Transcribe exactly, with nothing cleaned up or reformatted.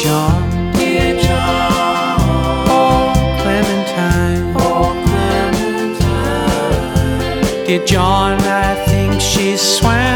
John, dear John, oh Clementine, oh Clementine, dear John, I think she's swam